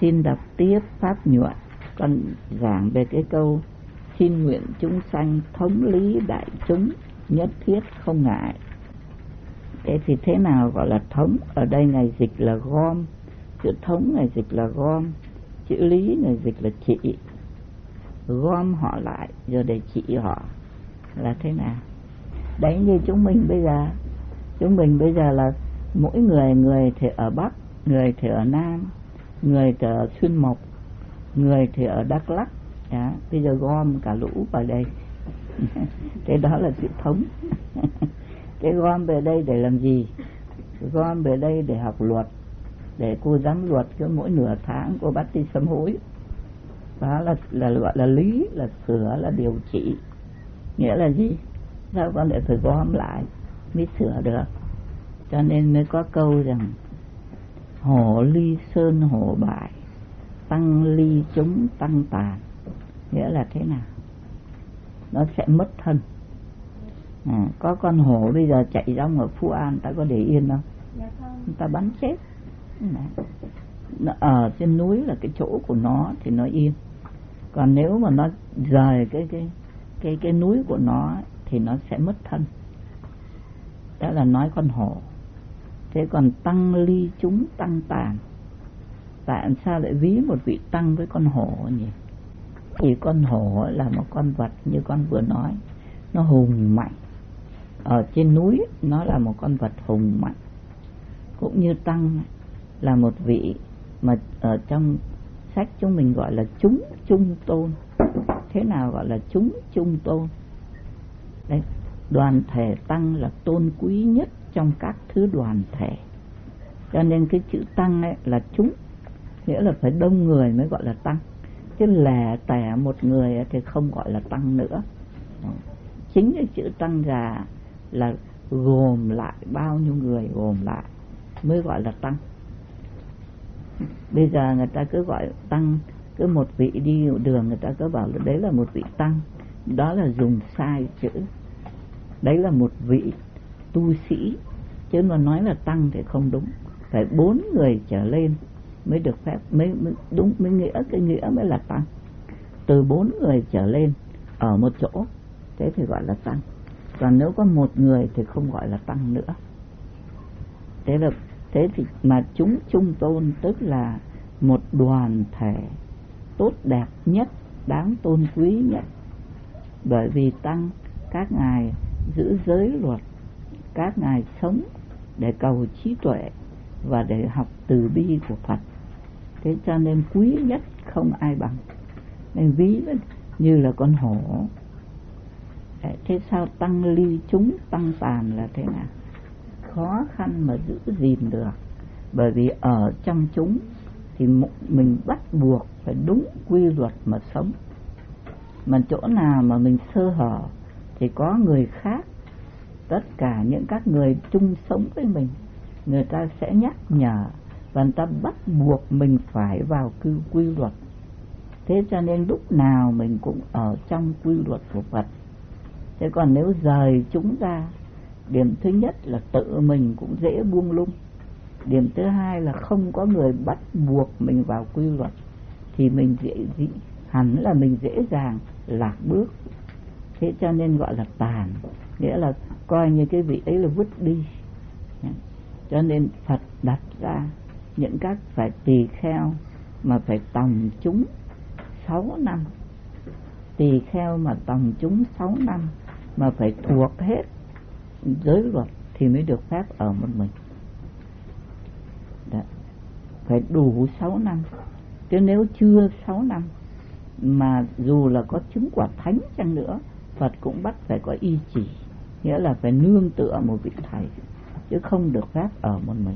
Xin đọc tiếp pháp nhuận. Con giảng về cái câu xin nguyện chúng sanh thống lý đại chúng, nhất thiết không ngại. Thế nào gọi là thống? Ở đây Ngài dịch là gom, chữ thống Ngài dịch là gom, chữ lý Ngài dịch là trị. Gom họ lại rồi để trị họ là thế nào? Đấy, như chúng mình bây giờ là mỗi người thì ở Bắc, người thì ở Nam, người thì ở Xuyên Mộc, người thì ở Đắk Lắk. Bây giờ gom cả lũ vào đây. Cái đó là chữ thống. Cái gom về đây để làm gì? Gom về đây để học luật, để cô giám luật cứ mỗi nửa tháng cô bắt đi sám hối. Đó là gọi là lý, là sửa, là điều trị. Nghĩa là gì? Sao con lại phải gom lại mới sửa được? Cho nên mới có câu rằng hổ ly sơn hổ bại, tăng ly chúng tăng tàn. Nghĩa là thế nào? Nó sẽ mất thân. Có con hổ bây giờ chạy rong ở Phú An, ta có để yên không? Người ta bắn chết. Nó ở trên núi là cái chỗ của nó thì nó yên. Còn nếu mà nó rời cái núi của nó thì nó sẽ mất thân. Đó là nói con hổ. Thế còn tăng ly chúng tăng tàn, tại sao lại ví một vị tăng với con hổ nhỉ? Thì con hổ là một con vật như con vừa nói, nó hùng mạnh. Ở trên núi nó là một con vật hùng mạnh. Cũng như tăng là một vị mà ở trong sách chúng mình gọi là chúng trung tôn. Thế nào gọi là chúng trung tôn? Đấy, đoàn thể tăng là tôn quý nhất trong các thứ đoàn thể. Cho nên cái chữ tăng ấy là chúng, nghĩa là phải đông người mới gọi là tăng. Chứ lẻ tẻ một người thì không gọi là tăng nữa. Chính cái chữ tăng già là gồm lại bao nhiêu người gồm lại mới gọi là tăng. Bây giờ người ta cứ gọi tăng, cứ một vị đi đường người ta cứ bảo là đấy là một vị tăng. Đó là dùng sai chữ. Đấy là một vị tu sĩ, chứ mà nói là tăng thì không đúng. Phải 4 người trở lên mới được phép, mới đúng, mới nghĩa, cái nghĩa mới là tăng. Từ 4 người trở lên ở một chỗ, thế thì gọi là tăng. Còn nếu có 1 người thì không gọi là tăng nữa. Thế thì mà chúng trung tôn tức là một đoàn thể tốt đẹp nhất, đáng tôn quý nhất. Bởi vì tăng, các ngài giữ giới luật, các ngài sống để cầu trí tuệ và để học từ bi của Phật. Thế cho nên quý nhất không ai bằng. Nên ví như là con hổ. Thế sao tăng ly chúng tăng tàn là thế nào? Khó khăn mà giữ gìn được. Bởi vì ở trong chúng thì mình bắt buộc phải đúng quy luật mà sống. Mà chỗ nào mà mình sơ hở thì có người khác, tất cả những các người chung sống với mình, người ta sẽ nhắc nhở và người ta bắt buộc mình phải vào quy luật. Thế cho nên lúc nào mình cũng ở trong quy luật của Phật. Thế còn nếu rời chúng ra, điểm thứ nhất là tự mình cũng dễ buông lung. Điểm thứ hai là không có người bắt buộc mình vào quy luật, thì mình hẳn là mình dễ dàng lạc bước. Thế cho nên gọi là tàn, nghĩa là coi như cái vị ấy là vứt đi. Cho nên Phật đặt ra những các phải tỳ kheo mà phải tòng chúng 6 năm. Tỳ kheo mà tòng chúng 6 năm mà phải thuộc hết giới luật thì mới được phép ở một mình. Đó. Phải đủ 6 năm. Chứ nếu chưa 6 năm mà dù là có chứng quả thánh chăng nữa, Phật cũng bắt phải có y chỉ, nghĩa là phải nương tựa một vị thầy, chứ không được phép ở một mình.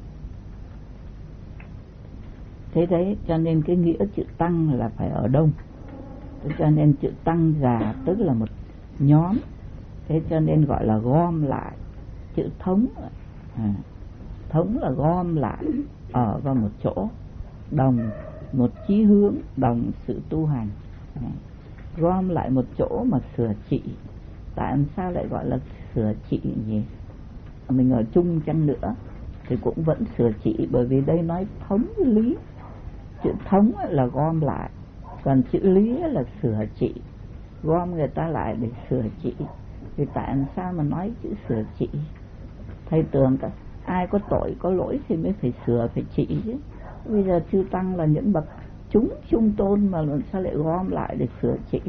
Thế đấy, cho nên cái nghĩa chữ tăng là phải ở đông. Thế cho nên chữ tăng già tức là một nhóm. Thế cho nên gọi là gom lại. Chữ thống, thống là gom lại, ở vào một chỗ, đồng một chí hướng, đồng sự tu hành. Gom lại một chỗ mà sửa trị. Tại sao lại gọi là sửa trị nhỉ? Mình ở chung chăng nữa thì cũng vẫn sửa trị, bởi vì đây nói thống lý. Chữ thống là gom lại, còn chữ lý là sửa trị. Gom người ta lại để sửa trị. Thì tại sao mà nói chữ sửa trị? Thầy tưởng ai có tội có lỗi thì mới phải sửa phải trị chứ. Bây giờ chư tăng là những bậc chúng trung tôn mà sao lại gom lại để sửa trị?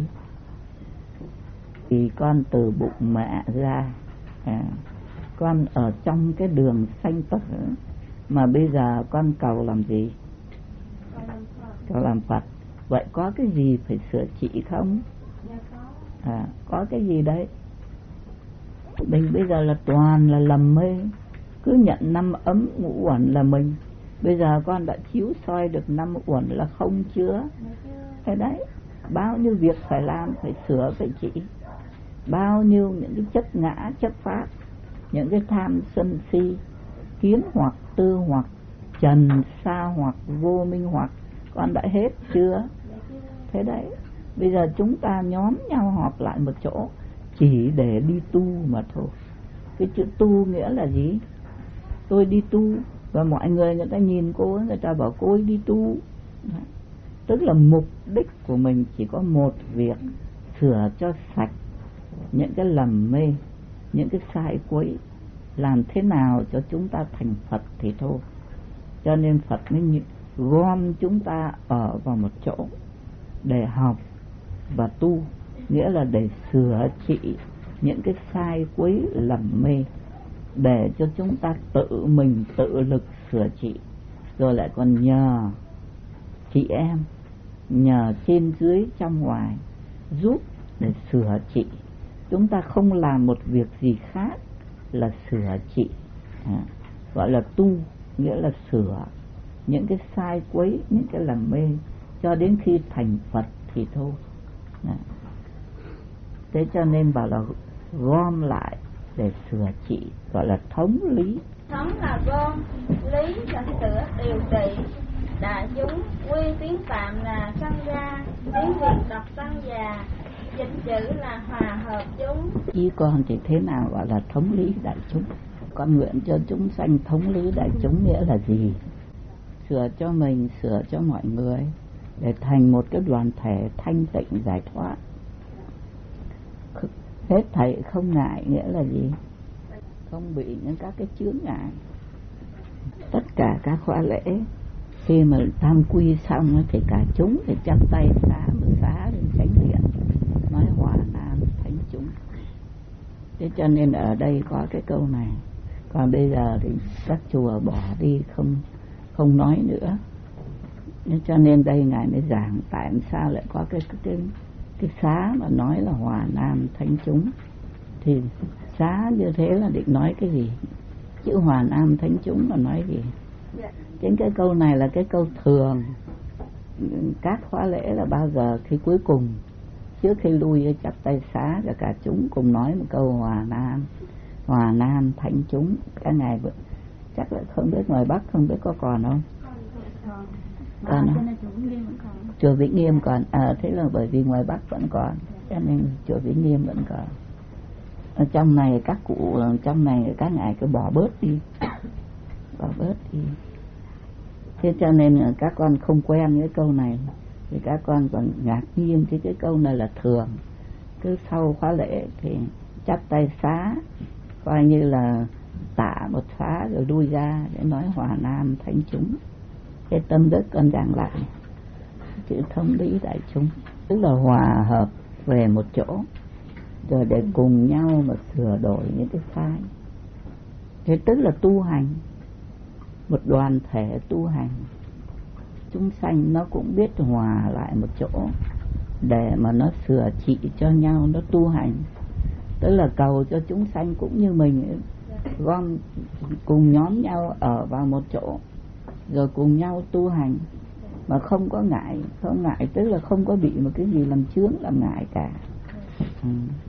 Thì con từ bụng mẹ ra, con ở trong cái đường sanh tử, mà bây giờ con cầu làm gì? Cầu làm Phật. Vậy có cái gì phải sửa trị không? Có cái gì đấy? Mình bây giờ là toàn là lầm mê, cứ nhận 5 ấm ngũ uẩn là mình. Bây giờ con đã chiếu soi được 5 uẩn là không chưa? Thế đấy, bao nhiêu việc phải làm, phải sửa, phải trị. Bao nhiêu những cái chất ngã, chất pháp, những cái tham sân si, kiến hoặc, tư hoặc, trần sa hoặc, vô minh hoặc, con đã hết chưa? Thế đấy, bây giờ chúng ta nhóm nhau họp lại một chỗ chỉ để đi tu mà thôi. Cái chữ tu nghĩa là gì? Tôi đi tu, và mọi người ta nhìn cô, người ta bảo cô ấy đi tu. Tức là mục đích của mình chỉ có một việc: sửa cho sạch những cái lầm mê, những cái sai quấy, làm thế nào cho chúng ta thành Phật thì thôi. Cho nên Phật mới gom chúng ta ở vào một chỗ để học và tu, nghĩa là để sửa trị những cái sai quấy lầm mê, để cho chúng ta tự mình tự lực sửa trị, rồi lại còn nhờ chị em, nhờ trên dưới trong ngoài giúp để sửa trị. Chúng ta không làm một việc gì khác là sửa trị, gọi là tu, nghĩa là sửa những cái sai quấy, những cái lầm mê, cho đến khi thành Phật thì thôi. Thế cho nên bảo là gom lại để sửa trị, gọi là thống lý. Thống là gom, lý là sửa điều trị. Đại chúng quy tiếng Phạm là sanh gia, tiếng Việt đọc sanh già, dịch chữ là hòa hợp chúng. Ý con thì thế nào gọi là thống lý đại chúng? Con nguyện cho chúng sanh thống lý đại chúng nghĩa là gì? Sửa cho mình, sửa cho mọi người, để thành một cái đoàn thể thanh tịnh giải thoát. Hết thảy không ngại nghĩa là gì? Không bị những các cái chướng ngại. Tất cả các khóa lễ khi mà tam quy xong thì cả chúng thì chắp tay xá lên chánh điện, nói hòa nam thánh chúng. Thế cho nên ở đây có cái câu này. Còn bây giờ thì các chùa bỏ đi, không nói nữa. Thế cho nên đây Ngài mới giảng tại sao lại có cái xá mà nói là hòa nam thánh chúng. Thì xá như thế là định nói cái gì? Chữ hòa nam thánh chúng là nói gì? Chính cái câu này là cái câu thường. Các khóa lễ là bao giờ khi cuối cùng, trước khi lui chắp tay xá, và cả chúng cùng nói một câu hòa nam thánh chúng. Các ngài chắc là không biết ngoài Bắc không biết có còn không? Còn không? Chùa Vĩnh Nghiêm còn. Thế là bởi vì ngoài Bắc vẫn còn, cho nên chùa Vĩnh Nghiêm vẫn còn. Ở trong này các cụ, trong này các ngài cứ bỏ bớt đi. Thế cho nên các con không quen với câu này thì các con còn ngạc nhiên cái câu này là thường. Cứ sau khóa lễ thì chắp tay xá, coi như là tạ một xá rồi lui ra để nói hòa nam thánh chúng. Cái tâm đức con giảng lại chữ thống lý đại chúng, tức là hòa hợp về một chỗ, rồi để cùng nhau mà sửa đổi những cái sai. Thế tức là tu hành, một đoàn thể tu hành. Chúng sanh nó cũng biết hòa lại một chỗ để mà nó sửa trị cho nhau, nó tu hành. Tức là cầu cho chúng sanh cũng như mình, gom cùng nhóm nhau ở vào một chỗ, rồi cùng nhau tu hành mà không có ngại. Không ngại tức là không có bị một cái gì làm chướng làm ngại cả.